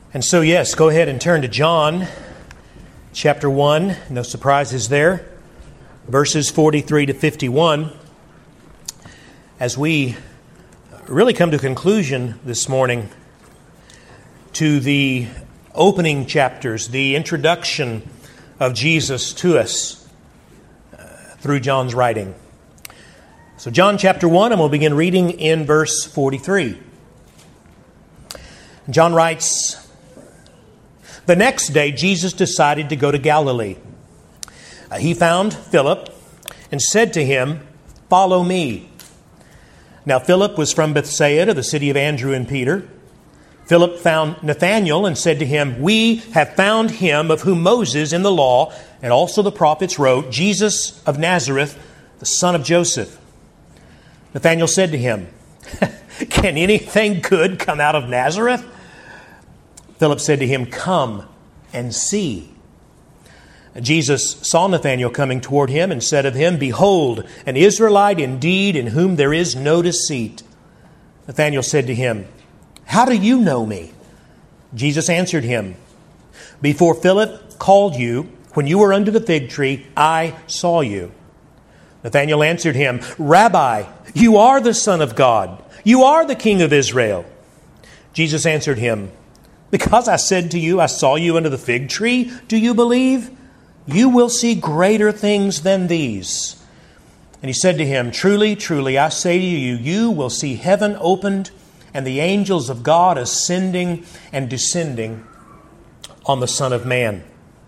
And so, yes, go ahead and turn to John chapter 1. No surprises there. Verses 43 to 51. As we really come to a conclusion this morning to the opening chapters, the introduction of Jesus to us through John's writing. So John chapter 1, and we'll begin reading in verse 43. John writes, "The next day Jesus decided to go to Galilee. He found Philip and said to him, 'Follow me.' Now Philip was from Bethsaida, the city of Andrew and Peter. Philip found Nathanael and said to him, 'We have found him of whom Moses in the law and also the prophets wrote, Jesus of Nazareth, the son of Joseph.' Nathanael said to him, 'Can anything good come out of Nazareth?' Philip said to him, 'Come and see.' Jesus saw Nathanael coming toward him and said of him, 'Behold, an Israelite indeed, in whom there is no deceit.' Nathanael said to him, 'How do you know me?' Jesus answered him, 'Before Philip called you, when you were under the fig tree, I saw you.' Nathanael answered him, 'Rabbi, you are the Son of God. You are the King of Israel.' Jesus answered him, 'Because I said to you, I saw you under the fig tree, do you believe? You will see greater things than these.' And he said to him, 'Truly, truly, I say to you, you will see heaven opened and the angels of God ascending and descending on the Son of Man.'"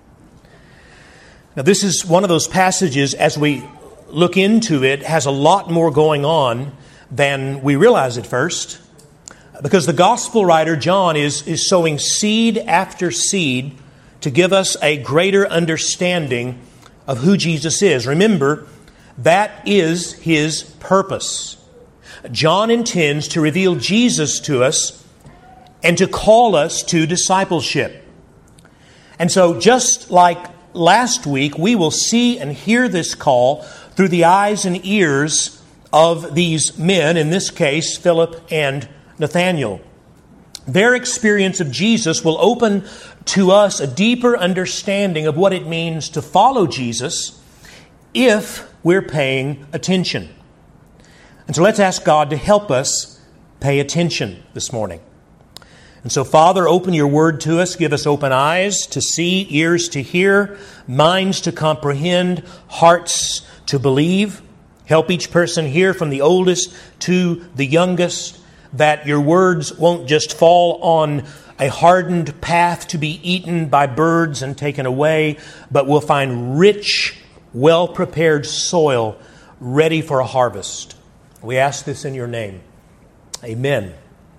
Now, this is one of those passages, as we look into it, has a lot more going on than we realize at first. Because the gospel writer, John, is sowing seed after seed to give us a greater understanding of who Jesus is. Remember, that is his purpose. John intends to reveal Jesus to us and to call us to discipleship. And so just like last week, we will see and hear this call through the eyes and ears of these men, in this case, Philip and Nathanael. Their experience of Jesus will open to us a deeper understanding of what it means to follow Jesus if we're paying attention. And so let's ask God to help us pay attention this morning. And so, Father, open your word to us. Give us open eyes to see, ears to hear, minds to comprehend, hearts to believe. Help each person here, from the oldest to the youngest, that your words won't just fall on a hardened path to be eaten by birds and taken away, but will find rich, well-prepared soil ready for a harvest. We ask this in your name. Amen.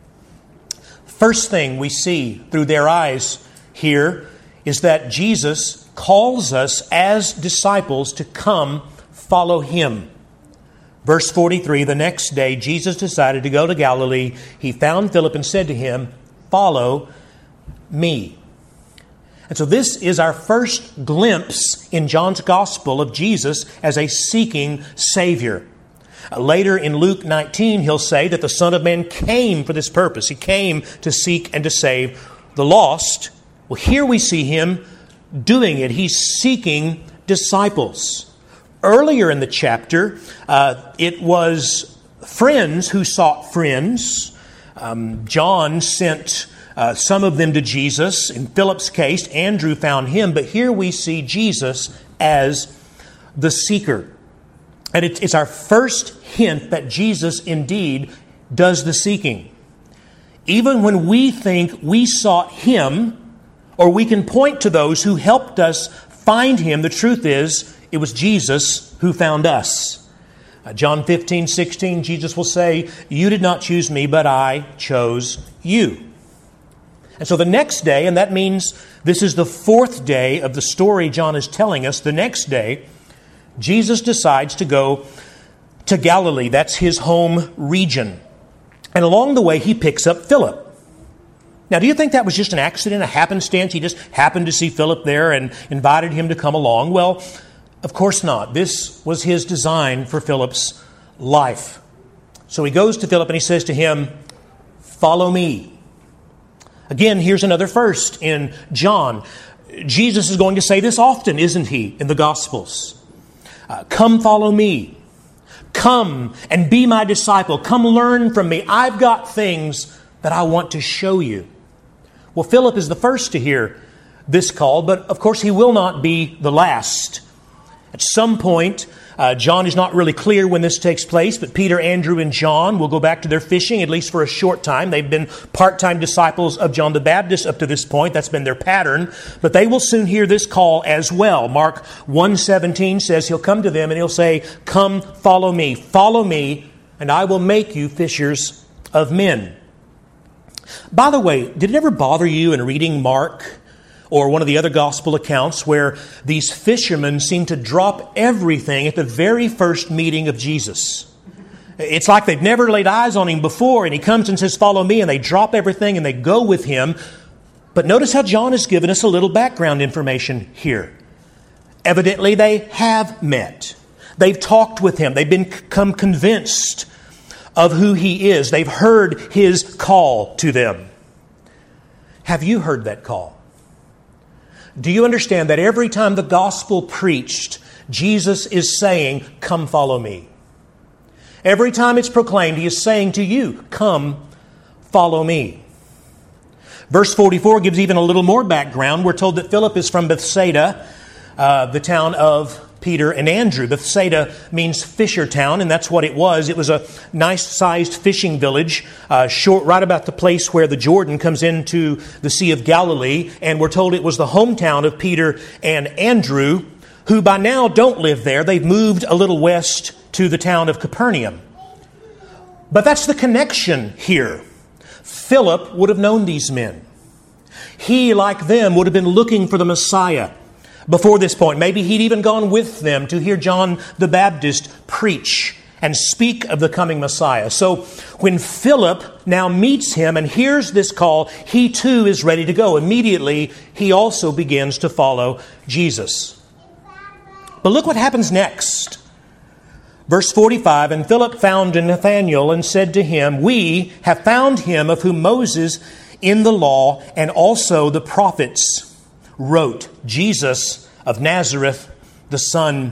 First thing we see through their eyes here is that Jesus calls us as disciples to come follow him. Verse 43, "The next day Jesus decided to go to Galilee. He found Philip and said to him, 'Follow me.'" And so this is our first glimpse in John's gospel of Jesus as a seeking Savior. Later in Luke 19, he'll say that the Son of Man came for this purpose. He came to seek and to save the lost. Well, here we see him doing it. He's seeking disciples. Earlier in the chapter, it was friends who sought friends. John sent some of them to Jesus. In Philip's case, Andrew found him. But here we see Jesus as the seeker. And it's our first hint that Jesus indeed does the seeking. Even when we think we sought him, or we can point to those who helped us find him, the truth is, it was Jesus who found us. John 15:16, Jesus will say, "You did not choose me, but I chose you." And so the next day, and that means this is the fourth day of the story John is telling us, the next day, Jesus decides to go to Galilee. That's his home region. And along the way, he picks up Philip. Now, do you think that was just an accident, a happenstance? He just happened to see Philip there and invited him to come along? Well, of course not. This was his design for Philip's life. So he goes to Philip and he says to him, "Follow me." Again, here's another first in John. Jesus is going to say this often, isn't he, in the Gospels? Come follow me. Come and be my disciple. Come learn from me. I've got things that I want to show you. Well, Philip is the first to hear this call, but of course he will not be the last. At some point, John is not really clear when this takes place, but Peter, Andrew, and John will go back to their fishing, at least for a short time. They've been part-time disciples of John the Baptist up to this point. That's been their pattern. But they will soon hear this call as well. Mark 1:17 says he'll come to them and he'll say, come, follow me, and I will make you fishers of men. By the way, did it ever bother you in reading Mark or one of the other gospel accounts where these fishermen seem to drop everything at the very first meeting of Jesus? It's like they've never laid eyes on him before, and he comes and says, follow me, and they drop everything and they go with him. But notice how John has given us a little background information here. Evidently, they have met. They've talked with him. They've become convinced of who he is. They've heard his call to them. Have you heard that call? Do you understand that every time the gospel preached, Jesus is saying, come follow me? Every time it's proclaimed, he is saying to you, come follow me. Verse 44 gives even a little more background. We're told that Philip is from Bethsaida, the town of Peter and Andrew. Bethsaida means fisher town, and that's what it was. It was a nice-sized fishing village, short right about the place where the Jordan comes into the Sea of Galilee, and we're told it was the hometown of Peter and Andrew, who by now don't live there. They've moved a little west to the town of Capernaum. But that's the connection here. Philip would have known these men. He, like them, would have been looking for the Messiah before this point. Maybe he'd even gone with them to hear John the Baptist preach and speak of the coming Messiah. So when Philip now meets him and hears this call, he too is ready to go. Immediately, he also begins to follow Jesus. But look what happens next. Verse 45, and Philip found Nathanael and said to him, we have found him of whom Moses in the law and also the prophets wrote, Jesus of Nazareth, the son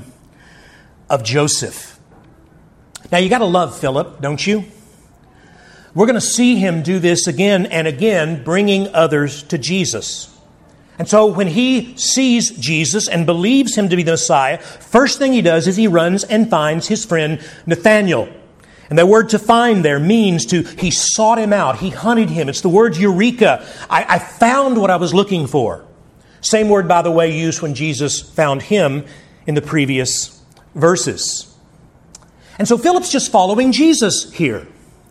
of Joseph. Now you got to love Philip, don't you? We're going to see him do this again and again, bringing others to Jesus. And so when he sees Jesus and believes him to be the Messiah, first thing he does is he runs and finds his friend Nathanael. And that word to find there means he sought him out. He hunted him. It's the word eureka. I found what I was looking for. Same word, by the way, used when Jesus found him in the previous verses. And so Philip's just following Jesus here.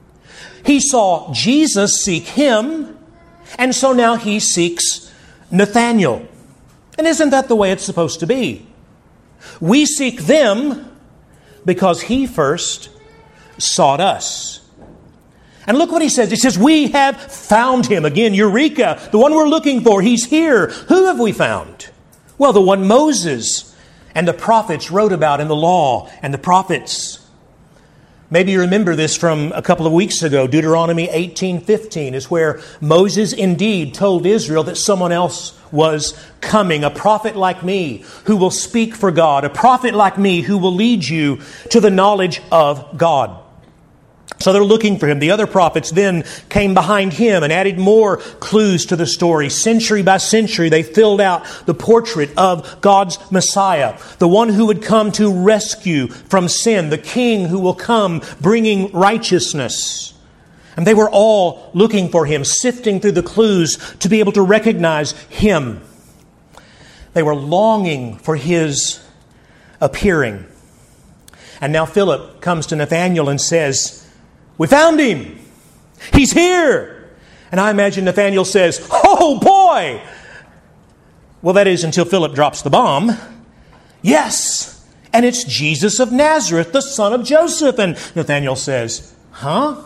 He saw Jesus seek him, and so now he seeks Nathanael. And isn't that the way it's supposed to be? We seek them because he first sought us. And look what he says. He says, we have found him. Again, eureka, the one we're looking for. He's here. Who have we found? Well, the one Moses and the prophets wrote about in the law and the prophets. Maybe you remember this from a couple of weeks ago. Deuteronomy 18:15 is where Moses indeed told Israel that someone else was coming, a prophet like me who will speak for God, a prophet like me who will lead you to the knowledge of God. So they're looking for him. The other prophets then came behind him and added more clues to the story. Century by century, they filled out the portrait of God's Messiah, the one who would come to rescue from sin, the King who will come bringing righteousness. And they were all looking for him, sifting through the clues to be able to recognize him. They were longing for his appearing. And now Philip comes to Nathanael and says, we found him. He's here. And I imagine Nathanael says, oh boy. Well, that is until Philip drops the bomb. Yes. And it's Jesus of Nazareth, the son of Joseph. And Nathanael says, huh?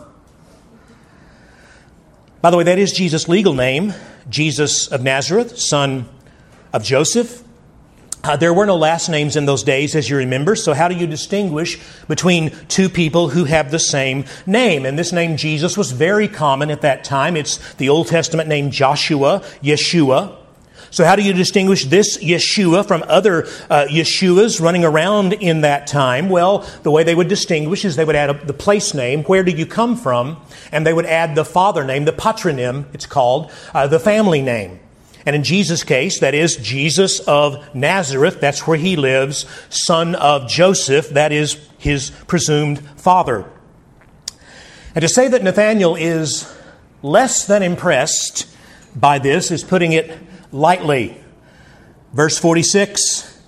By the way, that is Jesus' legal name. Jesus of Nazareth, son of Joseph. There were no last names in those days, as you remember, so how do you distinguish between two people who have the same name? And this name Jesus was very common at that time. It's the Old Testament name Joshua, Yeshua. So how do you distinguish this Yeshua from other Yeshuas running around in that time? Well, the way they would distinguish is they would add the place name, where do you come from? And they would add the father name, the patronym, it's called, the family name. And in Jesus' case, that is Jesus of Nazareth, that's where he lives, son of Joseph, that is his presumed father. And to say that Nathanael is less than impressed by this is putting it lightly. Verse 46.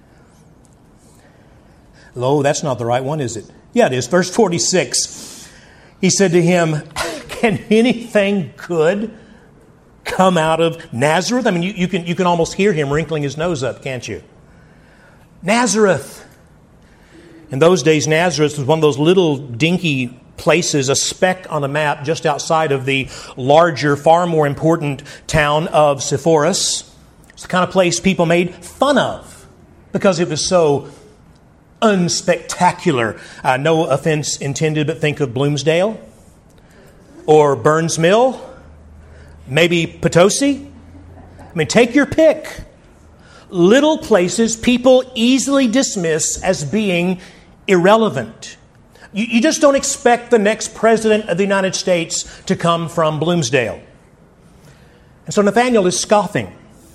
Oh, that's not the right one, is it? Yeah, it is. Verse 46. He said to him, "Can anything good come out of Nazareth?" I mean, you can almost hear him wrinkling his nose up, can't you? Nazareth. In those days, Nazareth was one of those little dinky places, a speck on a map just outside of the larger, far more important town of Sepphoris. It's the kind of place people made fun of because it was so unspectacular. No offense intended, but think of Bloomsdale or Burns Mill. Maybe Potosi? I mean, take your pick. Little places people easily dismiss as being irrelevant. You just don't expect the next president of the United States to come from Bloomsdale. And so Nathanael is scoffing.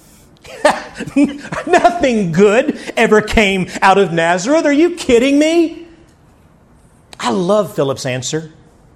Nothing good ever came out of Nazareth. Are you kidding me? I love Philip's answer.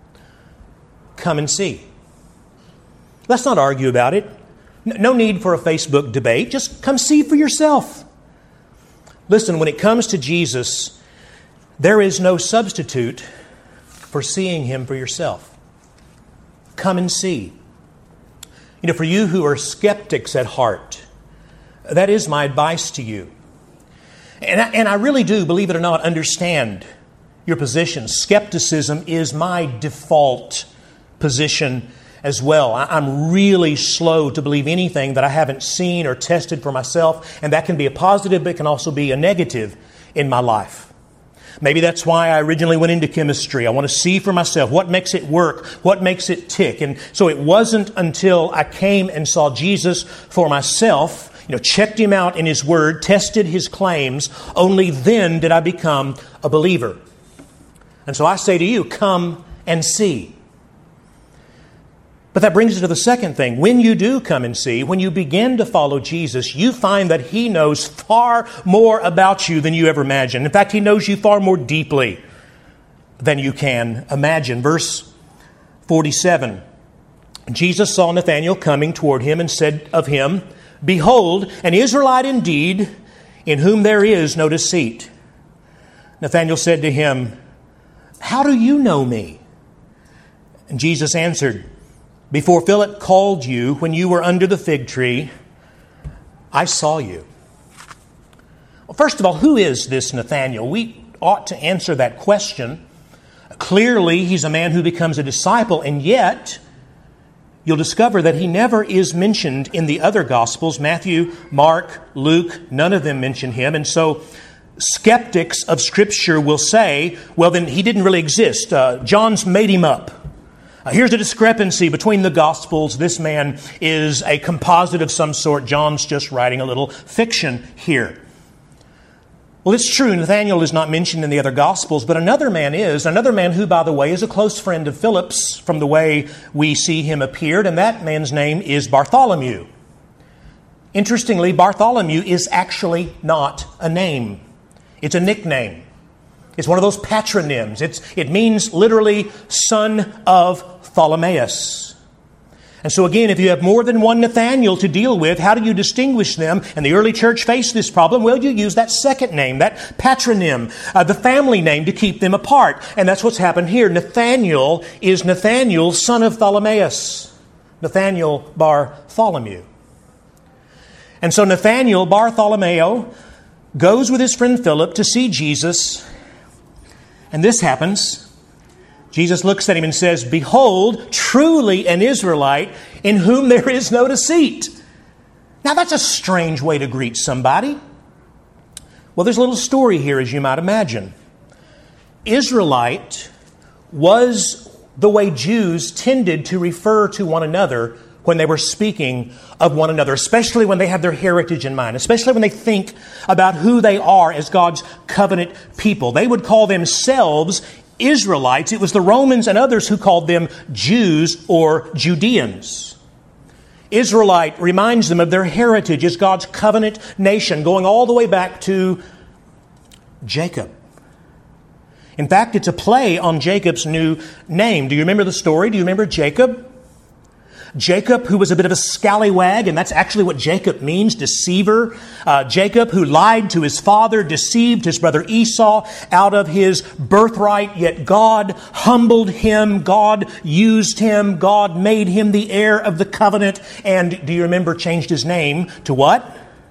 Come and see. Let's not argue about it. No need for a Facebook debate. Just come see for yourself. Listen, when it comes to Jesus, there is no substitute for seeing Him for yourself. Come and see. You know, for you who are skeptics at heart, that is my advice to you. And I really do, believe it or not, understand your position. Skepticism is my default position as well. I'm really slow to believe anything that I haven't seen or tested for myself, and that can be a positive, but it can also be a negative in my life. Maybe that's why I originally went into chemistry. I want to see for myself what makes it work, what makes it tick. And so it wasn't until I came and saw Jesus for myself, checked Him out in His Word, tested His claims, only then did I become a believer. And so I say to you, come and see. But that brings us to the second thing. When you do come and see, when you begin to follow Jesus, you find that He knows far more about you than you ever imagined. In fact, He knows you far more deeply than you can imagine. Verse 47. Jesus saw Nathanael coming toward him and said of him, "Behold, an Israelite indeed, in whom there is no deceit." Nathanael said to him, "How do you know me?" And Jesus answered, "Before Philip called you, when you were under the fig tree, I saw you." Well, first of all, who is this Nathanael? We ought to answer that question. Clearly, he's a man who becomes a disciple, and yet you'll discover that he never is mentioned in the other Gospels. Matthew, Mark, Luke, none of them mention him. And so skeptics of Scripture will say, well, then he didn't really exist. John's made him up. Here's a discrepancy between the Gospels. This man is a composite of some sort. John's just writing a little fiction here. Well, it's true, Nathanael is not mentioned in the other Gospels, but another man is. Another man who, by the way, is a close friend of Philip's from the way we see him appeared, and that man's name is Bartholomew. Interestingly, Bartholomew is actually not a name. It's a nickname. It's one of those patronyms. It means literally son of Ptolemaeus. And so again, if you have more than one Nathanael to deal with, how do you distinguish them? And the early church faced this problem. Well, you use that second name, that patronym, the family name to keep them apart. And that's what's happened here. Nathanael is Nathanael, son of Ptolemaeus. Nathanael Bartholomew. And so Nathanael Bartholomew goes with his friend Philip to see Jesus. And this happens. Jesus looks at him and says, "Behold, truly an Israelite in whom there is no deceit." Now that's a strange way to greet somebody. Well, there's a little story here, as you might imagine. Israelite was the way Jews tended to refer to one another when they were speaking of one another, especially when they have their heritage in mind, especially when they think about who they are as God's covenant people. They would call themselves Israelites. It was the Romans and others who called them Jews or Judeans. Israelite reminds them of their heritage as God's covenant nation, going all the way back to Jacob. In fact, it's a play on Jacob's new name. Do you remember the story? Do you remember Jacob? Jacob, who was a bit of a scallywag, and that's actually what Jacob means, deceiver. Jacob, who lied to his father, deceived his brother Esau out of his birthright, yet God humbled him, God used him, God made him the heir of the covenant, and do you remember, changed his name to what?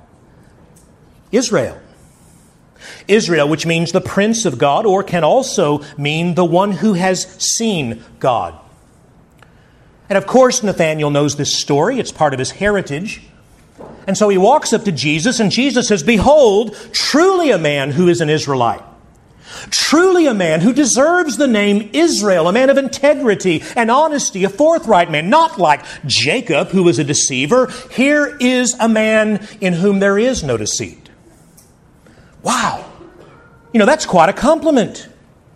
Israel. Israel, which means the prince of God, or can also mean the one who has seen God. And of course, Nathanael knows this story. It's part of his heritage. And so he walks up to Jesus, and Jesus says, "Behold, truly a man who is an Israelite. Truly a man who deserves the name Israel, a man of integrity and honesty, a forthright man, not like Jacob, who was a deceiver. Here is a man in whom there is no deceit." Wow. You know, that's quite a compliment.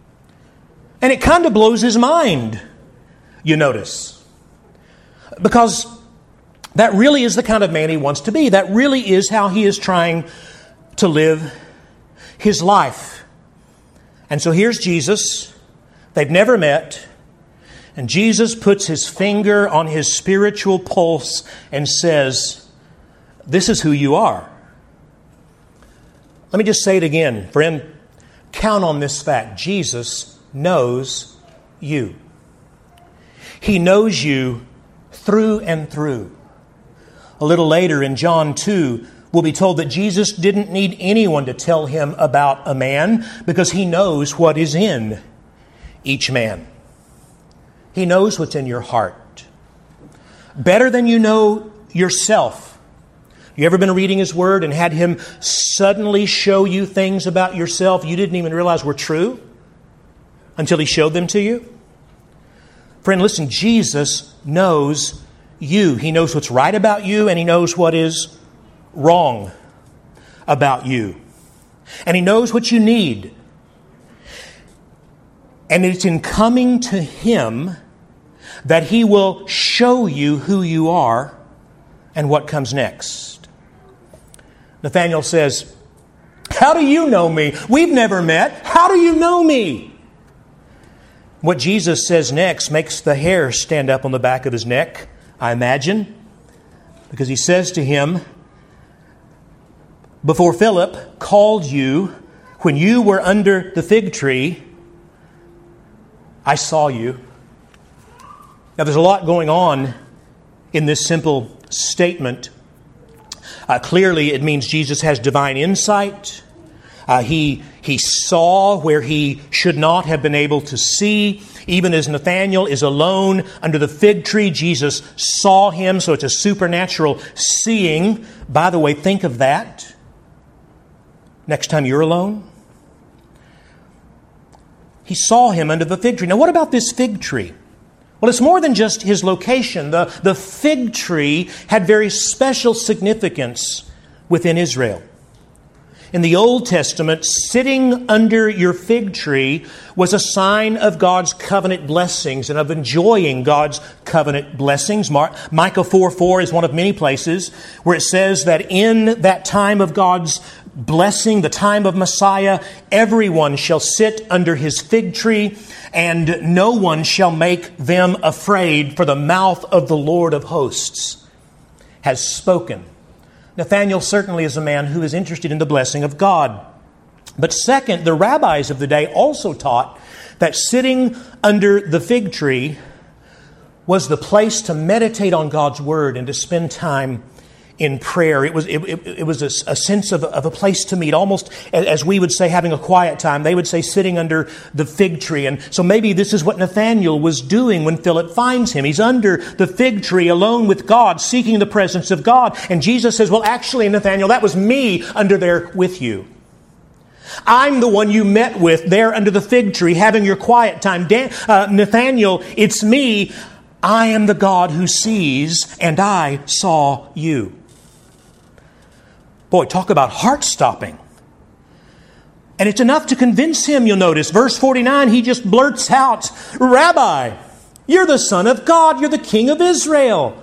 And it kind of blows his mind, you notice. Because that really is the kind of man he wants to be. That really is how he is trying to live his life. And so here's Jesus. They've never met. And Jesus puts his finger on his spiritual pulse and says, "This is who you are." Let me just say it again, friend. Count on this fact. Jesus knows you. He knows you through and through. A little later in John 2, we'll be told that Jesus didn't need anyone to tell him about a man because he knows what is in each man. He knows what's in your heart. Better than you know yourself. You ever been reading His Word and had Him suddenly show you things about yourself you didn't even realize were true until He showed them to you? Friend, listen, Jesus knows you. He knows what's right about you, and He knows what is wrong about you. And He knows what you need. And it's in coming to Him that He will show you who you are and what comes next. Nathanael says, "How do you know me? We've never met. How do you know me?" What Jesus says next makes the hair stand up on the back of his neck, I imagine, because He says to him, "Before Philip called you, when you were under the fig tree, I saw you." Now, there's a lot going on in this simple statement. Clearly, it means Jesus has divine insight. He saw where he should not have been able to see. Even as Nathanael is alone under the fig tree, Jesus saw him. So it's a supernatural seeing. By the way, think of that next time you're alone. He saw him under the fig tree. Now, what about this fig tree? Well, it's more than just his location. The fig tree had very special significance within Israel. In the Old Testament, sitting under your fig tree was a sign of God's covenant blessings and of enjoying God's covenant blessings. Micah 4:4 is one of many places where it says that in that time of God's blessing, the time of Messiah, everyone shall sit under his fig tree, and no one shall make them afraid, for the mouth of the Lord of hosts has spoken. Nathanael certainly is a man who is interested in the blessing of God. But second, the rabbis of the day also taught that sitting under the fig tree was the place to meditate on God's Word and to spend time in prayer. It was a sense of a place to meet, almost as we would say having a quiet time. They would say sitting under the fig tree. And so maybe this is what Nathanael was doing when Philip finds him. He's under the fig tree alone with God, seeking the presence of God. And Jesus says, "Well, actually, Nathanael, that was me under there with you." I'm the one you met with there under the fig tree having your quiet time. Nathanael, it's me. I am the God who sees, and I saw you. Boy, talk about heart-stopping. And it's enough to convince him, you'll notice. Verse 49, he just blurts out, Rabbi, you're the Son of God. You're the King of Israel.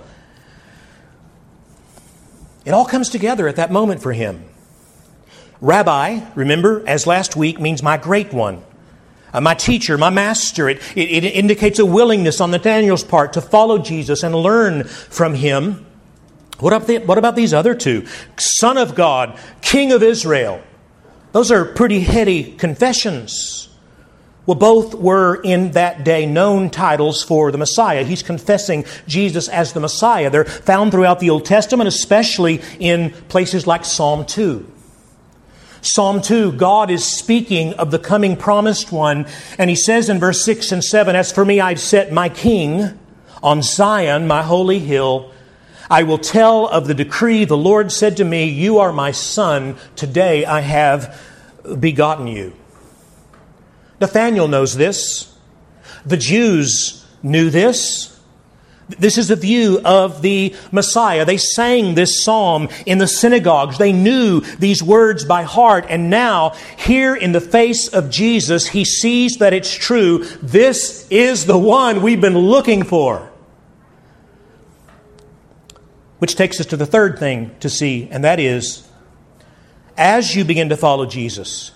It all comes together at that moment for him. Rabbi, remember, as last week, means my great one. My teacher, my master. It indicates a willingness on Nathanael's part to follow Jesus and learn from him. What about these other two? Son of God, King of Israel. Those are pretty heady confessions. Well, both were in that day known titles for the Messiah. He's confessing Jesus as the Messiah. They're found throughout the Old Testament, especially in places like Psalm 2. Psalm 2, God is speaking of the coming promised one, and He says in verse 6 and 7, As for me, I've set my King on Zion, my holy hill. I will tell of the decree. The Lord said to me, You are my son. Today I have begotten you. Nathanael knows this. The Jews knew this. This is the view of the Messiah. They sang this psalm in the synagogues. They knew these words by heart. And now, here in the face of Jesus, he sees that it's true. This is the one we've been looking for. Which takes us to the third thing to see, and that is, as you begin to follow Jesus,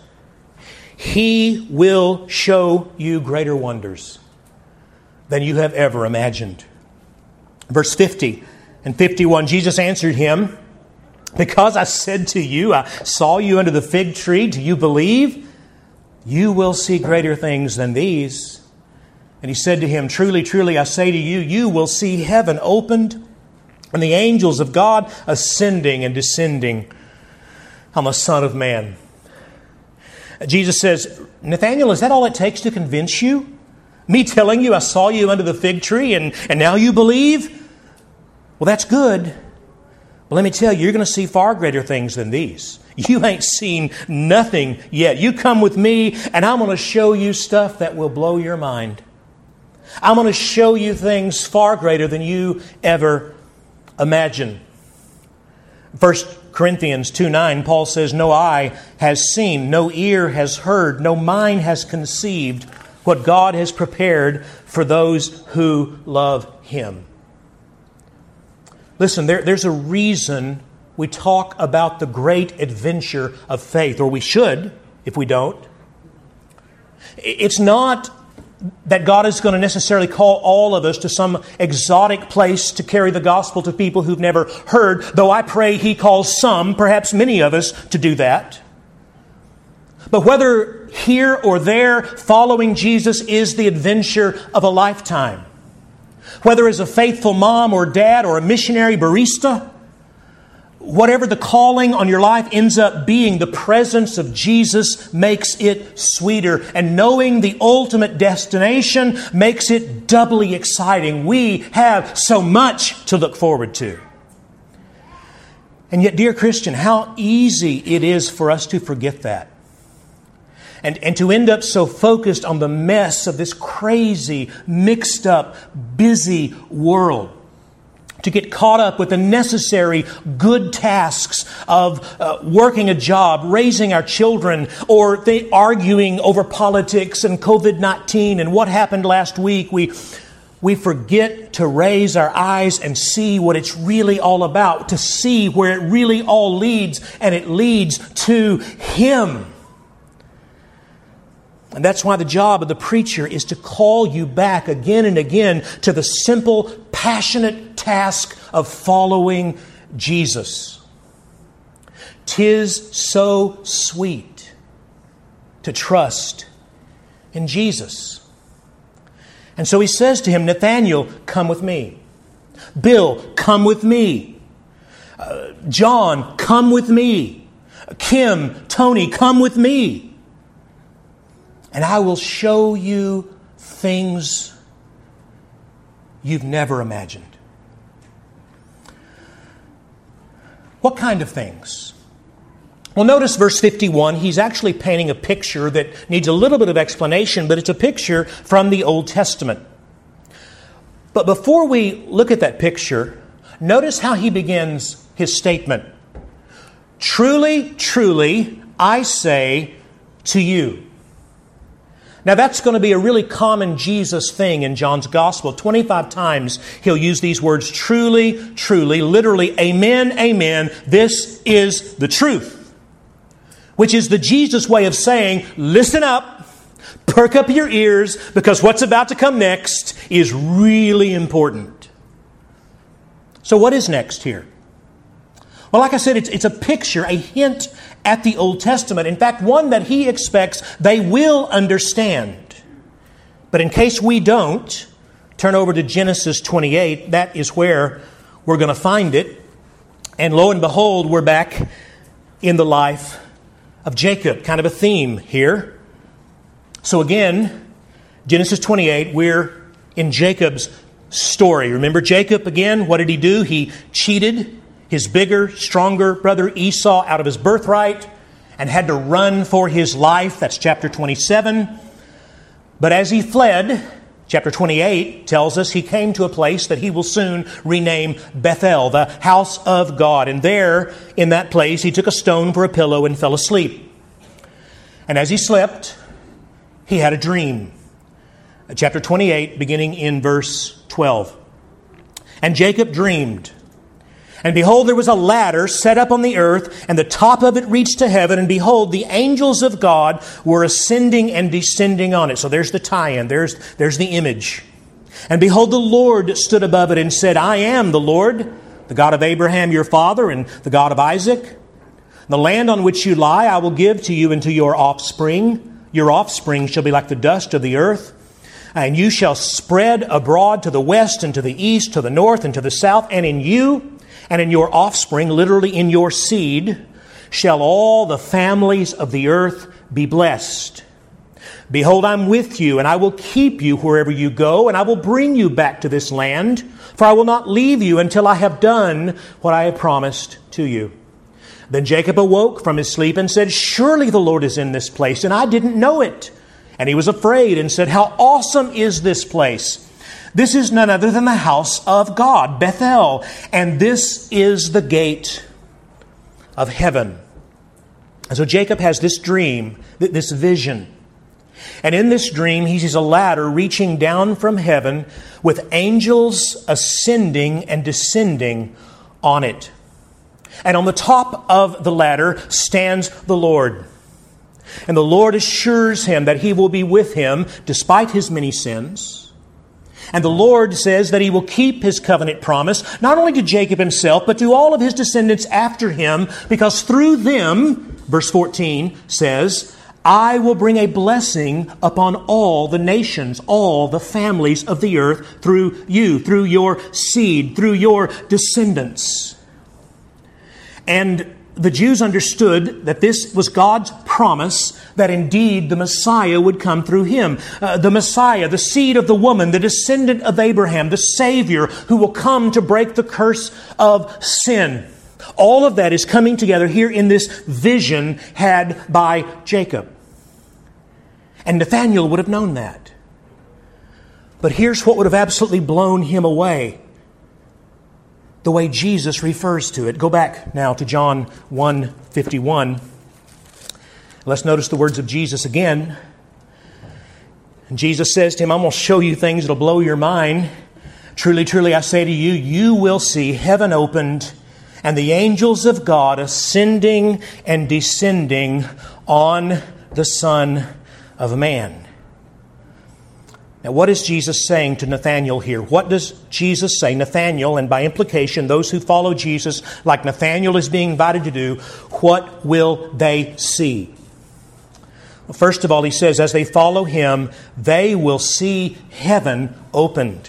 He will show you greater wonders than you have ever imagined. Verse 50 and 51, Jesus answered him, Because I said to you, I saw you under the fig tree, do you believe? You will see greater things than these. And he said to him, Truly, truly, I say to you, you will see heaven opened and the angels of God ascending and descending on the Son of Man. Jesus says, Nathanael, is that all it takes to convince you? Me telling you I saw you under the fig tree and now you believe? Well, that's good. But let me tell you, you're going to see far greater things than these. You ain't seen nothing yet. You come with me and I'm going to show you stuff that will blow your mind. I'm going to show you things far greater than you ever imagined. 1 Corinthians 2:9, Paul says, No eye has seen, no ear has heard, no mind has conceived what God has prepared for those who love Him. Listen, there's a reason we talk about the great adventure of faith, or we should, if we don't. It's not that God is going to necessarily call all of us to some exotic place to carry the gospel to people who've never heard, though I pray He calls some, perhaps many of us, to do that. But whether here or there, following Jesus is the adventure of a lifetime. Whether as a faithful mom or dad or a missionary barista, whatever the calling on your life ends up being, the presence of Jesus makes it sweeter. And knowing the ultimate destination makes it doubly exciting. We have so much to look forward to. And yet, dear Christian, how easy it is for us to forget that. And to end up so focused on the mess of this crazy, mixed up, busy world. To get caught up with the necessary good tasks of working a job, raising our children, or arguing over politics and COVID-19 and what happened last week. We forget to raise our eyes and see what it's really all about, to see where it really all leads, and it leads to Him. And that's why the job of the preacher is to call you back again and again to the simple, passionate task of following Jesus. 'Tis so sweet to trust in Jesus. And so he says to him, Nathanael, come with me. Bill, come with me. John, come with me. Kim, Tony, come with me. And I will show you things you've never imagined. What kind of things? Well, notice verse 51. He's actually painting a picture that needs a little bit of explanation, but it's a picture from the Old Testament. But before we look at that picture, notice how he begins his statement. Truly, truly, I say to you. Now that's going to be a really common Jesus thing in John's Gospel. 25 times he'll use these words, truly, truly, literally, amen, amen, this is the truth. Which is the Jesus way of saying, listen up, perk up your ears, because what's about to come next is really important. So what is next here? Well, like I said, it's a picture, a hint at the Old Testament. In fact, one that he expects they will understand. But in case we don't, turn over to Genesis 28. That is where we're going to find it. And lo and behold, we're back in the life of Jacob. Kind of a theme here. So again, Genesis 28, we're in Jacob's story. Remember Jacob again? What did he do? He cheated his bigger, stronger brother Esau out of his birthright and had to run for his life. That's chapter 27. But as he fled, chapter 28 tells us he came to a place that he will soon rename Bethel, the house of God. And there, in that place, he took a stone for a pillow and fell asleep. And as he slept, he had a dream. Chapter 28, beginning in verse 12. And Jacob dreamed. And behold, there was a ladder set up on the earth, and the top of it reached to heaven. And behold, the angels of God were ascending and descending on it. So there's the tie-in. There's the image. And behold, the Lord stood above it and said, I am the Lord, the God of Abraham your father, and the God of Isaac. The land on which you lie I will give to you and to your offspring. Your offspring shall be like the dust of the earth. And you shall spread abroad to the west and to the east, to the north and to the south. And in you and in your offspring, literally in your seed, shall all the families of the earth be blessed. Behold, I'm with you, and I will keep you wherever you go, and I will bring you back to this land, for I will not leave you until I have done what I have promised to you. Then Jacob awoke from his sleep and said, surely the Lord is in this place, and I didn't know it. And he was afraid and said, how awesome is this place? This is none other than the house of God, Bethel, and this is the gate of heaven. And so Jacob has this dream, this vision. And in this dream, he sees a ladder reaching down from heaven with angels ascending and descending on it. And on the top of the ladder stands the Lord. And the Lord assures him that he will be with him despite his many sins. And the Lord says that he will keep his covenant promise, not only to Jacob himself, but to all of his descendants after him, because through them, verse 14 says, I will bring a blessing upon all the nations, all the families of the earth, through you, through your seed, through your descendants. And the Jews understood that this was God's promise that indeed the Messiah would come through him. The Messiah, the seed of the woman, the descendant of Abraham, the Savior who will come to break the curse of sin. All of that is coming together here in this vision had by Jacob. And Nathanael would have known that. But here's what would have absolutely blown him away. The way Jesus refers to it. Go back now to John 1:51. Let's notice the words of Jesus again. And Jesus says to him, I'm going to show you things that'll blow your mind. Truly, truly, I say to you, you will see heaven opened and the angels of God ascending and descending on the Son of Man. Now, what is Jesus saying to Nathanael here? What does Jesus say? Nathanael, and by implication, those who follow Jesus, like Nathanael is being invited to do, what will they see? Well, first of all, he says, as they follow him, they will see heaven opened.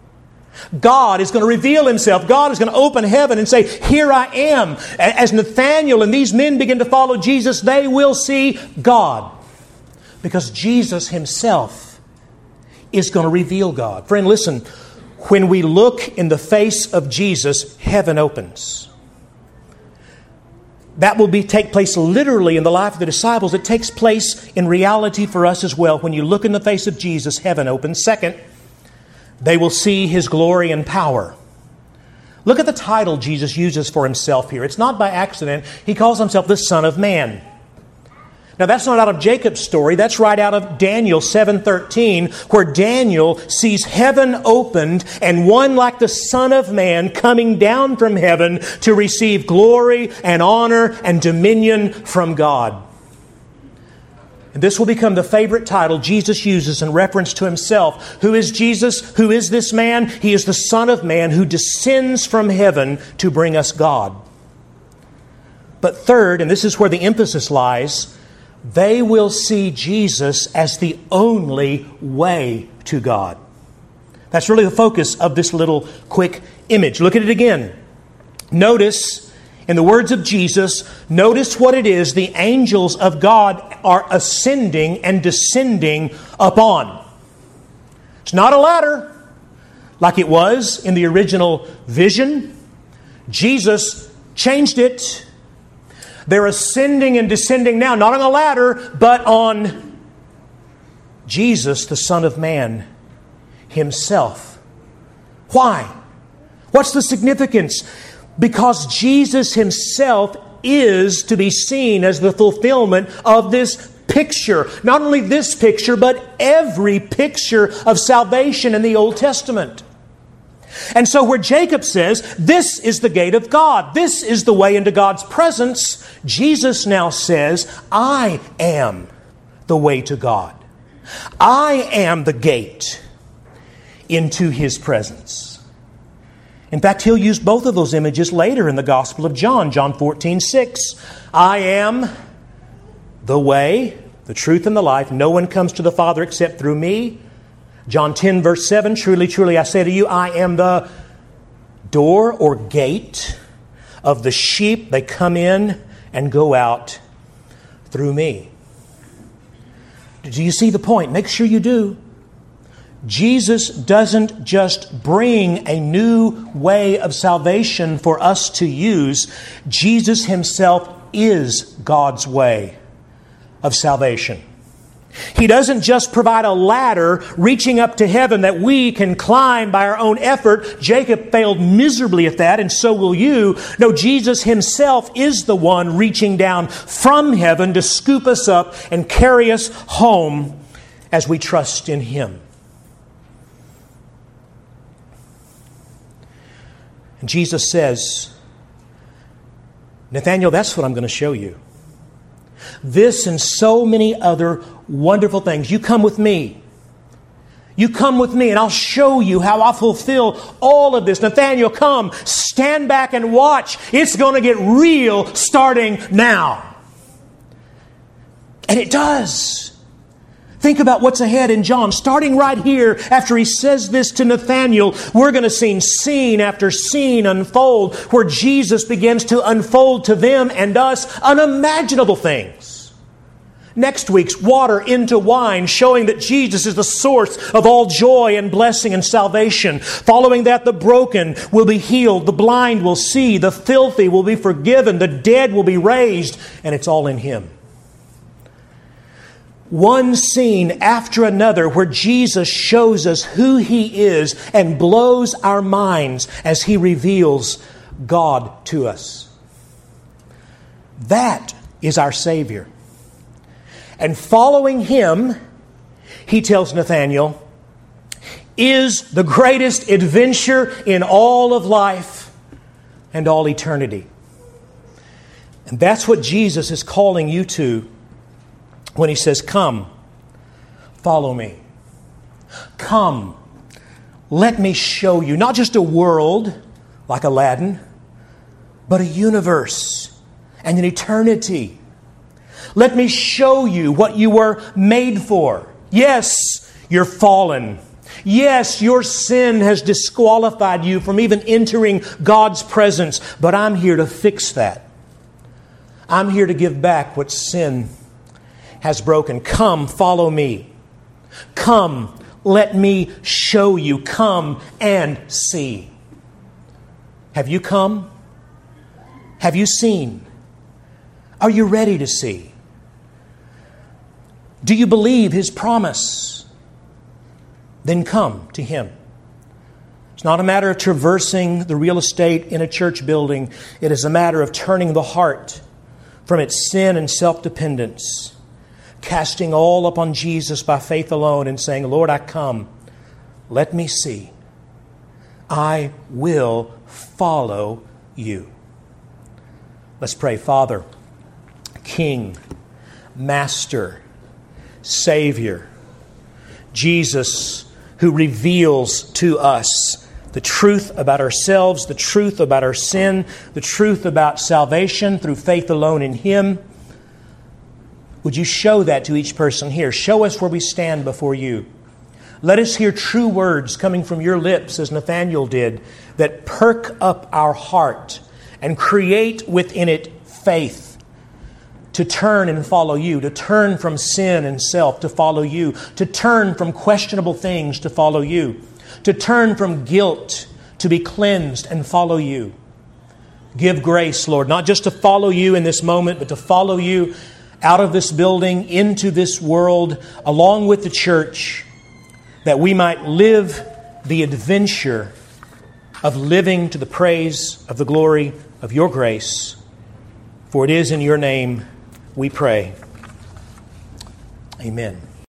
God is going to reveal himself. God is going to open heaven and say, here I am. As Nathanael and these men begin to follow Jesus, they will see God. Because Jesus himself is going to reveal God. Friend, listen. When we look in the face of Jesus, heaven opens. that will take place literally in the life of the disciples. It takes place in reality for us as well. When you look in the face of Jesus, heaven opens. Second, they will see His glory and power. Look at the title Jesus uses for Himself here. It's not by accident. He calls Himself the Son of Man. Now, that's not out of Jacob's story. That's right out of Daniel 7:13, where Daniel sees heaven opened and one like the Son of Man coming down from heaven to receive glory and honor and dominion from God. And this will become the favorite title Jesus uses in reference to Himself. Who is Jesus? Who is this man? He is the Son of Man who descends from heaven to bring us God. But third, and this is where the emphasis lies, they will see Jesus as the only way to God. That's really the focus of this little quick image. Look at it again. Notice, in the words of Jesus, notice what it is the angels of God are ascending and descending upon. It's not a ladder like it was in the original vision. Jesus changed it. They're ascending and descending now, not on a ladder, but on Jesus, the Son of Man, Himself. Why? What's the significance? Because Jesus Himself is to be seen as the fulfillment of this picture. Not only this picture, but every picture of salvation in the Old Testament. And so where Jacob says, this is the gate of God, this is the way into God's presence, Jesus now says, I am the way to God. I am the gate into His presence. In fact, He'll use both of those images later in the Gospel of John, John 14:6. I am the way, the truth, and the life. No one comes to the Father except through me. John 10, verse 7, truly, truly, I say to you, I am the door or gate of the sheep. They come in and go out through me. Do you see the point? Make sure you do. Jesus doesn't just bring a new way of salvation for us to use. Jesus Himself is God's way of salvation. He doesn't just provide a ladder reaching up to heaven that we can climb by our own effort. Jacob failed miserably at that, and so will you. No, Jesus Himself is the one reaching down from heaven to scoop us up and carry us home as we trust in Him. And Jesus says, Nathanael, that's what I'm going to show you. This and so many other wonderful things. You come with me. You come with me and I'll show you how I fulfill all of this. Nathanael, come, stand back and watch. It's going to get real starting now. And it does. Think about what's ahead in John. Starting right here, after He says this to Nathanael, we're going to see scene after scene unfold where Jesus begins to unfold to them and us unimaginable things. Next week's water into wine, showing that Jesus is the source of all joy and blessing and salvation. Following that, the broken will be healed, the blind will see, the filthy will be forgiven, the dead will be raised, and it's all in Him. One scene after another where Jesus shows us who He is and blows our minds as He reveals God to us. That is our Savior. And following Him, He tells Nathanael, is the greatest adventure in all of life and all eternity. And that's what Jesus is calling you to when He says, come, follow me. Come, let me show you not just a world like Aladdin, but a universe and an eternity. Let me show you what you were made for. Yes, you're fallen. Yes, your sin has disqualified you from even entering God's presence, but I'm here to fix that. I'm here to give back what sin has broken. Come, follow me. Come, let me show you. Come and see. Have you come? Have you seen? Are you ready to see? Do you believe His promise? Then come to Him. It's not a matter of traversing the real estate in a church building. It is a matter of turning the heart from its sin and self-dependence, casting all upon Jesus by faith alone and saying, Lord, I come. Let me see. I will follow you. Let's pray. Father, King, Master, Savior, Jesus, who reveals to us the truth about ourselves, the truth about our sin, the truth about salvation through faith alone in Him. Would you show that to each person here? Show us where we stand before you. Let us hear true words coming from your lips, as Nathanael did, that perk up our heart and create within it faith to turn and follow you, to turn from sin and self to follow you, to turn from questionable things to follow you, to turn from guilt to be cleansed and follow you. Give grace, Lord, not just to follow you in this moment, but to follow you out of this building, into this world, along with the church, that we might live the adventure of living to the praise of the glory of your grace. For it is in your name we pray. Amen.